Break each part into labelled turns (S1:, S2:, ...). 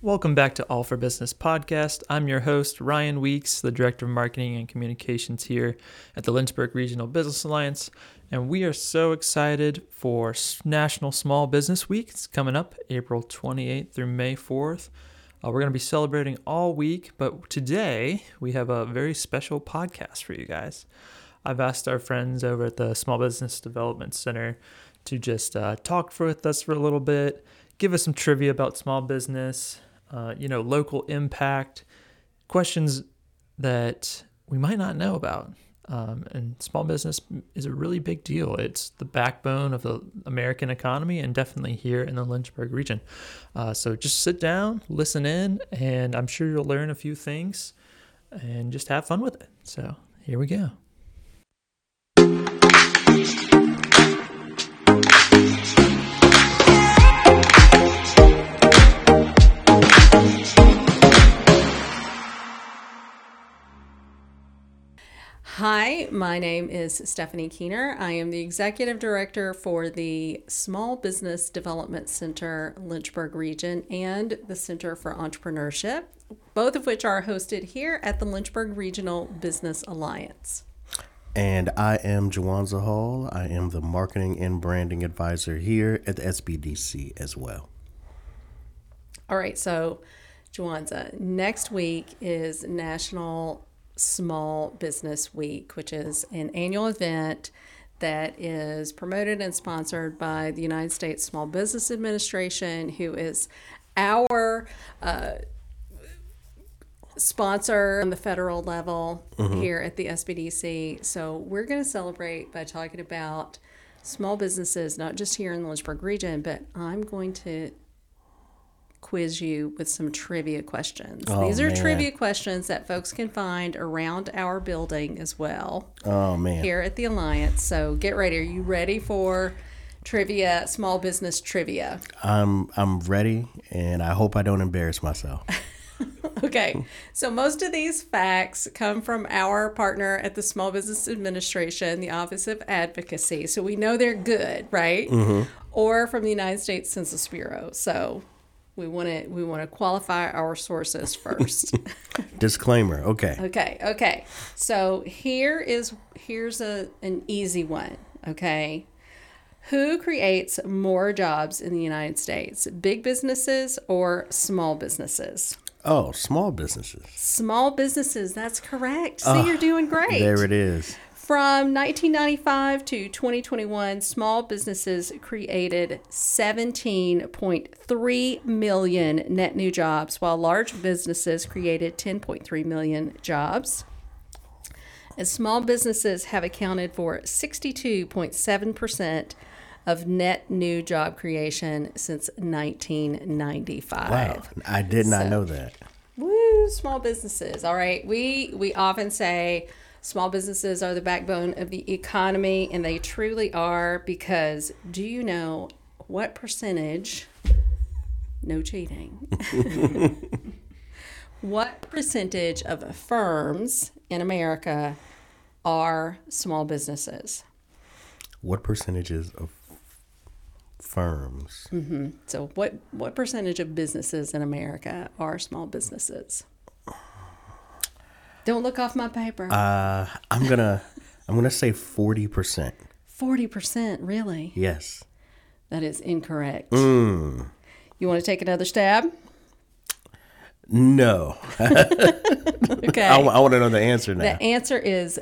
S1: Welcome back to All for Business podcast. I'm your host, Ryan Weeks, the Director of Marketing and Communications here at the Lynchburg Regional Business Alliance. And we are so excited for National Small Business Week. It's coming up April 28th through May 4th. We're going to be celebrating all week, but today we have a very special podcast for you guys. I've asked our friends over at the Small Business Development Center to just talk with us for a little bit, give us some trivia about small business, local impact, questions that we might not know about. And small business is a really big deal. It's the backbone of the American economy and definitely here in the Lynchburg region. So just sit down, listen in, and I'm sure you'll learn a few things and just have fun with it. So here we go.
S2: Hi, my name is Stephanie Keener. I am the Executive Director for the Small Business Development Center, Lynchburg Region, and the Center for Entrepreneurship, both of which are hosted here at the Lynchburg Regional Business Alliance.
S3: And I am Juwanza Hall. I am the Marketing and Branding Advisor here at the SBDC as well.
S2: All right, so Juwanza, next week is National Small Business Week, which is an annual event that is promoted and sponsored by the United States Small Business Administration, who is our sponsor on the federal level here at the SBDC. So we're going to celebrate by talking about small businesses, not just here in the Lynchburg region, but I'm going to quiz you with some trivia questions. These are trivia questions that folks can find around our building as well.
S3: Oh, man.
S2: Here at the Alliance. So get ready. Are you ready for trivia, small business trivia?
S3: I'm ready, and I hope I don't embarrass myself.
S2: Okay. So most of these facts come from our partner at the Small Business Administration, the Office of Advocacy. So we know they're good, right? Mm-hmm. Or from the United States Census Bureau. So we want to qualify our sources first.
S3: Disclaimer. Okay.
S2: Okay. So here's an easy one. Okay. Who creates more jobs in the United States? Big businesses or small businesses?
S3: Oh, small businesses.
S2: Small businesses. That's correct. See, you're doing great.
S3: There it is.
S2: From 1995 to 2021, small businesses created 17.3 million net new jobs, while large businesses created 10.3 million jobs. And small businesses have accounted for 62.7% of net new job creation since 1995.
S3: Wow. I did not know that.
S2: Woo, small businesses. All right. We often say small businesses are the backbone of the economy, and they truly are, because do you know what percentage, no cheating, what percentage of firms in America are small businesses?
S3: What percentages of firms?
S2: Mm-hmm. So what percentage of businesses in America are small businesses? Don't look off my paper.
S3: I'm gonna say 40%.
S2: 40%, really?
S3: Yes.
S2: That is incorrect. You want to take another stab?
S3: No.
S2: Okay.
S3: I want to know the answer now.
S2: The answer is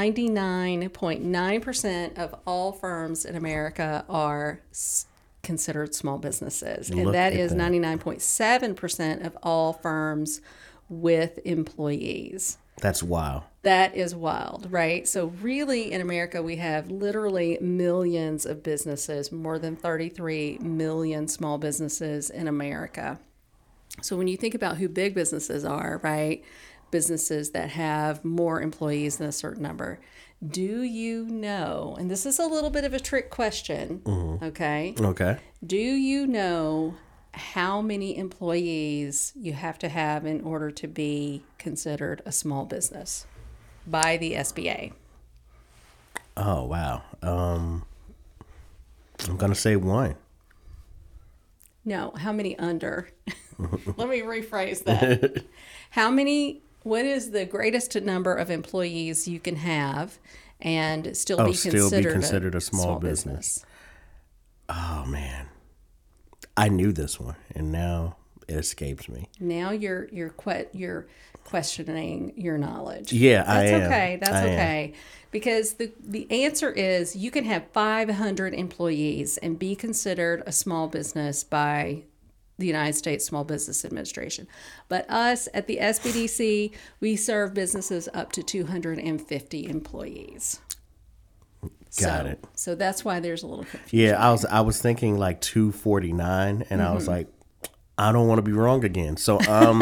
S2: 99.9% of all firms in America are considered small businesses. And that is 99.7% of all firms with employees.
S3: That's wild.
S2: That is wild, right? So really in America, we have literally millions of businesses, more than 33 million small businesses in America. So when you think about who big businesses are, right? Businesses that have more employees than a certain number. Do you know, and this is a little bit of a trick question, okay?
S3: Okay.
S2: Do you know how many employees you have to have in order to be considered a small business by the SBA?
S3: Oh, wow. I'm going to say one.
S2: No, how many under Let me rephrase that. What is the greatest number of employees you can have and still be considered
S3: a small business? Oh, man. I knew this one, and now it escapes me.
S2: Now you're questioning your knowledge.
S3: Yeah,
S2: I am. That's
S3: I
S2: okay.
S3: am.
S2: Because the answer is you can have 500 employees and be considered a small business by the United States Small Business Administration. But us at the SBDC, we serve businesses up to 250 employees.
S3: Got it.
S2: So that's why there's a little confusion.
S3: Yeah, I was thinking like 249, and I was like, I don't want to be wrong again. So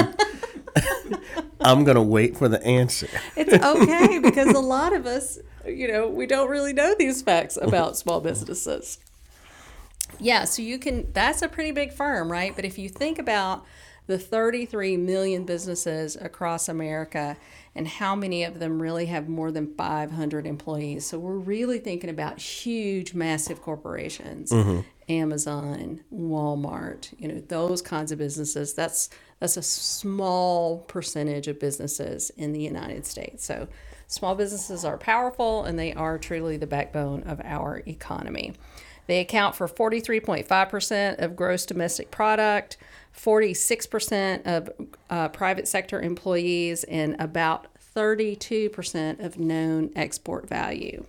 S3: I'm going to wait for the answer.
S2: It's okay because a lot of us, we don't really know these facts about small businesses. Yeah, so that's a pretty big firm, right? But if you think about the 33 million businesses across America and how many of them really have more than 500 employees. So we're really thinking about huge, massive corporations, Amazon, Walmart, those kinds of businesses. That's a small percentage of businesses in the United States. So small businesses are powerful and they are truly the backbone of our economy. They account for 43.5% of gross domestic product, 46% of private sector employees, and about 32% of known export value.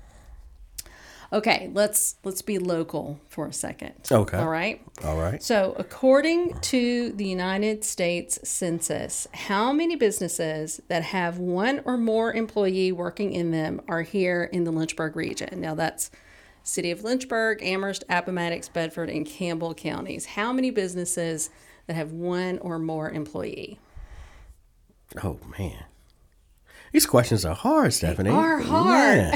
S2: Okay, let's be local for a second.
S3: Okay.
S2: All right?
S3: All right.
S2: So according to the United States Census, how many businesses that have one or more employee working in them are here in the Lynchburg region? Now that's City of Lynchburg, Amherst, Appomattox, Bedford, and Campbell counties. How many businesses that have one or more employee?
S3: Oh, man. These questions are hard, Stephanie.
S2: They are hard.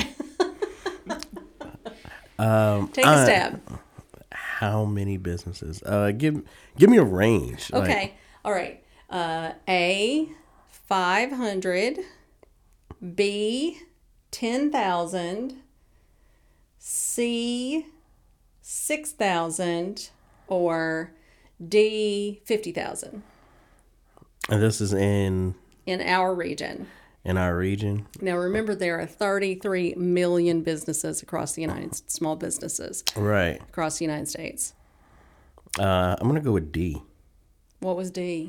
S2: Take a stab.
S3: How many businesses? Give me a range.
S2: Okay. All right. A, 500. B, 10,000. C, 6,000, or D, 50,000.
S3: And this is in
S2: our region.
S3: In our region.
S2: Now remember, there are 33 million businesses across the small businesses.
S3: Right.
S2: Across the United States.
S3: I'm gonna go with D.
S2: What was D?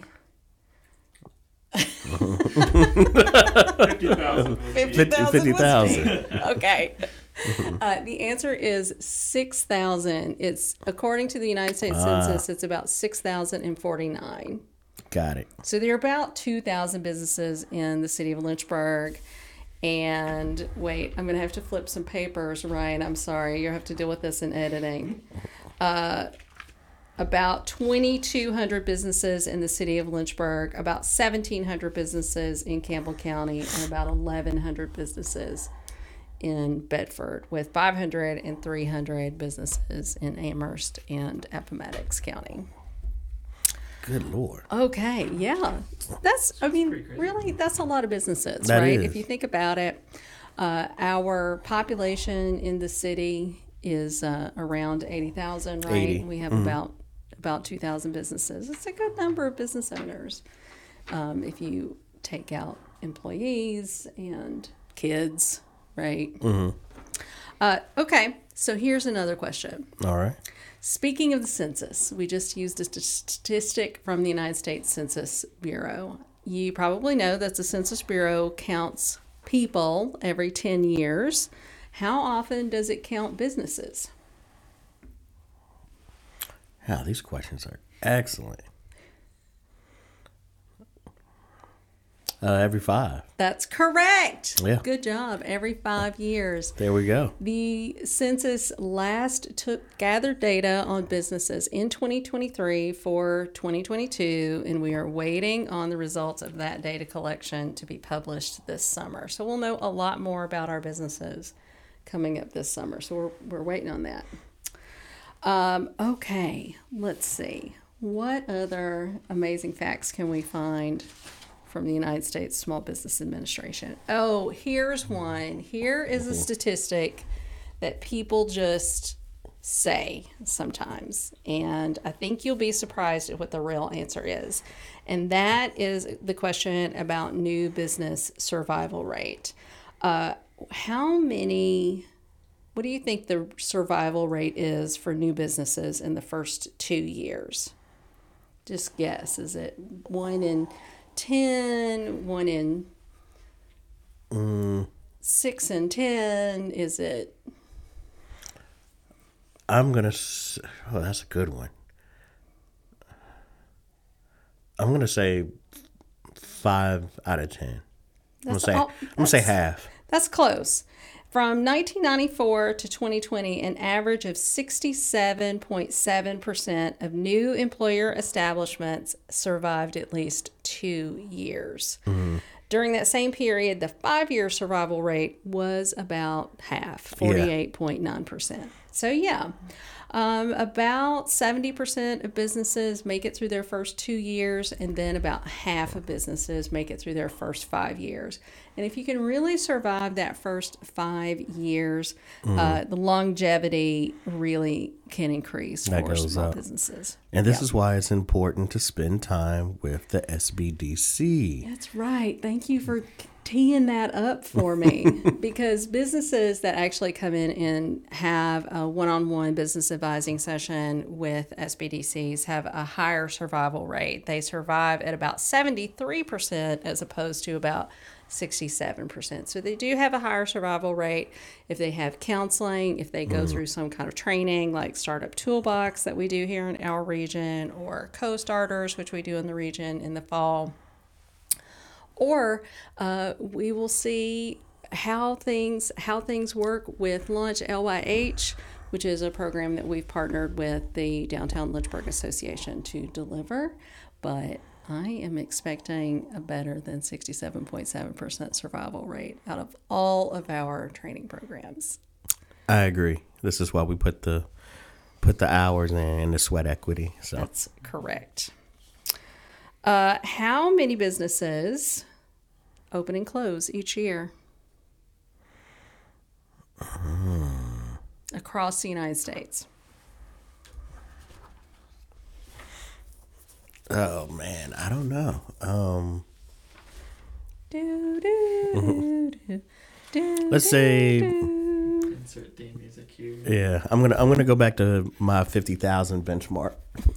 S1: 50,000.
S3: 50,000.
S2: Okay. The answer is 6,000. It's according to the United States Census, it's about 6,049.
S3: Got it.
S2: So there are about 2,000 businesses in the city of Lynchburg. And wait, I'm going to have to flip some papers, Ryan. I'm sorry. You'll have to deal with this in editing. About 2,200 businesses in the city of Lynchburg, about 1,700 businesses in Campbell County, and about 1,100 businesses in Bedford, with 500 and 300 businesses in Amherst and Appomattox County.
S3: Good Lord.
S2: Okay, yeah. Really, that's a lot of businesses,
S3: that
S2: right?
S3: Is.
S2: If you think about it, our population in the city is around 80,000, right?
S3: 80.
S2: We have about 2,000 businesses. It's a good number of business owners if you take out employees and kids, right? Okay, so here's another question.
S3: All right.
S2: Speaking of the census, we just used a statistic from the United States Census Bureau. You probably know that the Census Bureau counts people every 10 years. How often does it count businesses?
S3: Wow, these questions are excellent. Every 5.
S2: That's correct.
S3: Yeah.
S2: Good job. Every 5 years.
S3: There we go.
S2: The census last gathered data on businesses in 2023 for 2022, and we are waiting on the results of that data collection to be published this summer. So we'll know a lot more about our businesses coming up this summer. So we're waiting on that. Okay, let's see. What other amazing facts can we find from the United States Small Business Administration? Here's one. Here is a statistic that people just say sometimes. And I think you'll be surprised at what the real answer is. And that is the question about new business survival rate. What do you think the survival rate is for new businesses in the first 2 years? Just guess. Is it 1 in 10, 1 in 6 in 10? Is it?
S3: That's a good one. I'm going to say 5 out of 10. I'm going to say half.
S2: That's close. From 1994 to 2020, an average of 67.7% of new employer establishments survived at least 2 years. Mm-hmm. During that same period, the 5-year survival rate was about half, 48.9%. So, about 70% of businesses make it through their first 2 years, and then about half of businesses make it through their first 5 years. And if you can really survive that first 5 years, the longevity really can increase for small businesses.
S3: And this is why it's important to spend time with the SBDC.
S2: That's right. Thank you for teeing that up for me, because businesses that actually come in and have a one-on-one business advising session with SBDCs have a higher survival rate. They survive at about 73% as opposed to about 67%. So they do have a higher survival rate if they have counseling, if they go through some kind of training like Startup Toolbox that we do here in our region, or Co-Starters, which we do in the region in the fall. Or we will see how things work with Launch LYH, which is a program that we've partnered with the Downtown Lynchburg Association to deliver. But I am expecting a better than 67.7% survival rate out of all of our training programs.
S3: I agree. This is why we put the hours in and the sweat equity. So
S2: that's correct. How many businesses open and close each year across the United States?
S3: Oh man, I don't know. Let's say.
S1: Insert theme music here.
S3: Yeah, I'm gonna go back to my 50,000 benchmark.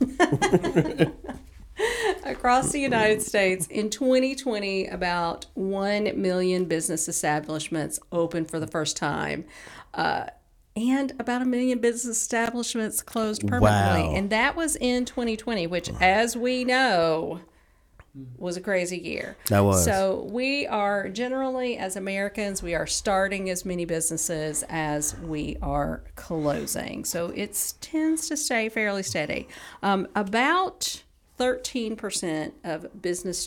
S2: Across the United States, in 2020, about 1 million business establishments opened for the first time. And about 1 million business establishments closed permanently.
S3: Wow.
S2: And that was in 2020, which, as we know, was a crazy year.
S3: That was.
S2: So we are generally, as Americans, we are starting as many businesses as we are closing. So it tends to stay fairly steady. About 13% of business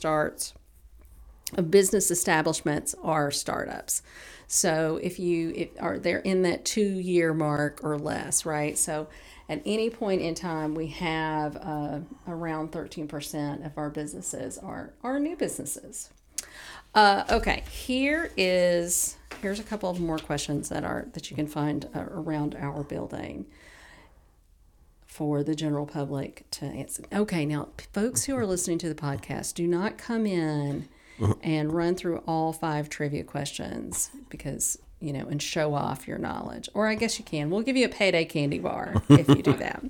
S2: establishments are startups. So if they're in that 2-year mark or less, right? So at any point in time, we have around 13% of our businesses are new businesses. Okay, here's a couple of more questions that you can find around our building for the general public to answer. Okay, now folks who are listening to the podcast, do not come in and run through all 5 trivia questions because, and show off your knowledge. Or I guess you can. We'll give you a payday candy bar if you do that.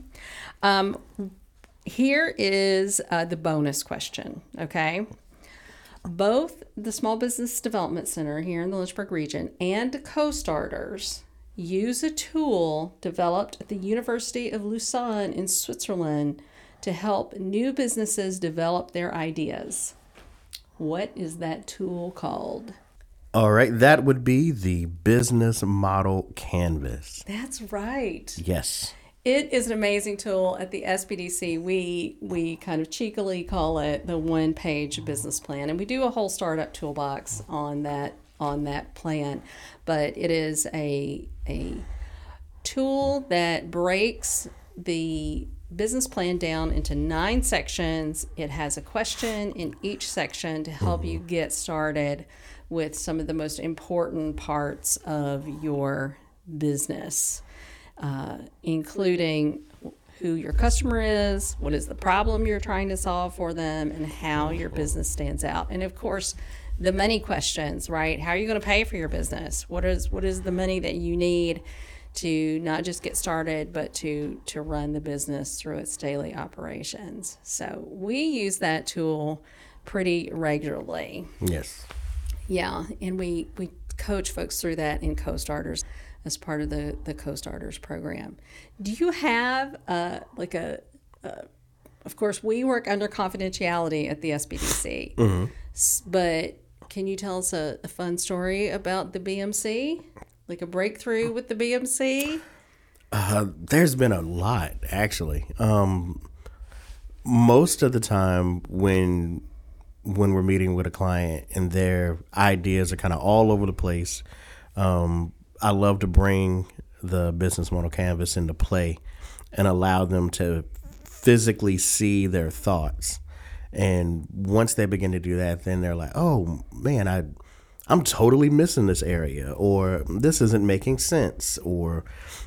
S2: Here is the bonus question, okay? Both the Small Business Development Center here in the Lynchburg region and Co-Starters use a tool developed at the University of Lausanne in Switzerland to help new businesses develop their ideas. What is that tool called?
S3: All right, that would be the Business Model Canvas.
S2: That's right.
S3: Yes.
S2: It is an amazing tool. At the SBDC, we kind of cheekily call it the one-page business plan, and we do a whole startup toolbox on that plan. But it is a tool that breaks the business plan down into 9 sections. It has a question in each section to help you get started with some of the most important parts of your business. including who your customer is, what is the problem you're trying to solve for them, and how your business stands out. And of course, the money questions, right? How are you going to pay for your business? What is the money that you need to not just get started, but to run the business through its daily operations? So we use that tool pretty regularly.
S3: Yes.
S2: Yeah, and we coach folks through that in Co-Starters as part of the Co-Starters program. Do you have of course, we work under confidentiality at the SBDC, but can you tell us a fun story about the BMC? Like a breakthrough with the BMC?
S3: There's been a lot, actually. Most of the time when we're meeting with a client and their ideas are kind of all over the place, I love to bring the business model canvas into play and allow them to physically see their thoughts. And once they begin to do that, then they're like, oh man, I'm totally missing this area, or this isn't making sense, or,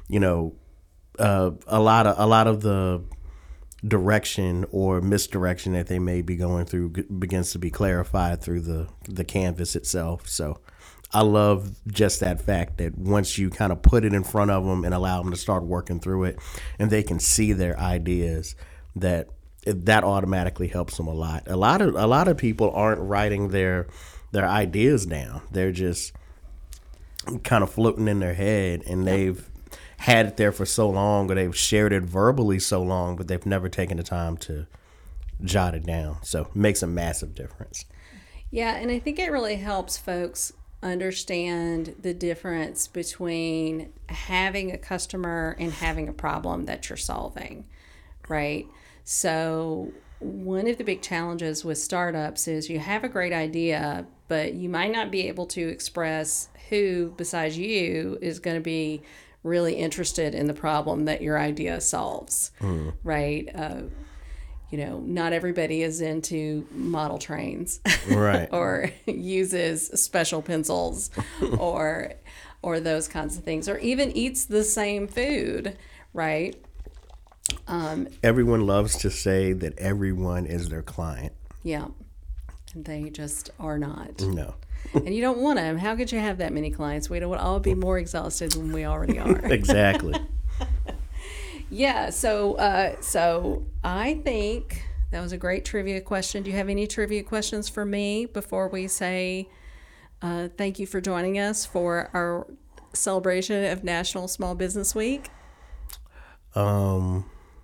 S3: a lot of the direction or misdirection that they may be going through begins to be clarified through the canvas itself. So I love just that fact that once you kind of put it in front of them and allow them to start working through it, and they can see their ideas, that automatically helps them a lot. A lot of people aren't writing their ideas down. They're just kind of floating in their head, and they've had it there for so long, or they've shared it verbally so long, but they've never taken the time to jot it down. So it makes a massive difference.
S2: Yeah, and I think it really helps folks understand the difference between having a customer and having a problem that you're solving, right? So one of the big challenges with startups is you have a great idea, but you might not be able to express who besides you is going to be really interested in the problem that your idea solves, right? Not everybody is into model trains,
S3: right?
S2: or uses special pencils, or those kinds of things, or even eats the same food, right?
S3: Everyone loves to say that everyone is their client.
S2: Yeah, and they just are not.
S3: No.
S2: And you don't want them. How could you have that many clients? We would all be more exhausted than we already are.
S3: Exactly.
S2: Yeah, so I think that was a great trivia question. Do you have any trivia questions for me before we say thank you for joining us for our celebration of National Small Business Week?
S3: No,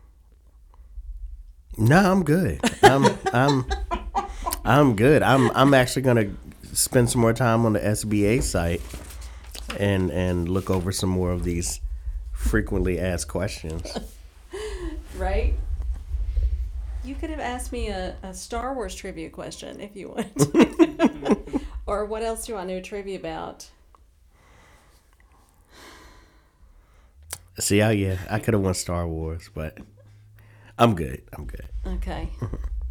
S3: I'm good. I'm good. I'm actually gonna spend some more time on the SBA site and look over some more of these frequently asked questions.
S2: Right? You could have asked me a Star Wars trivia question if you want. Or what else do you want to know trivia about?
S3: See, I could have won Star Wars, but I'm good.
S2: Okay.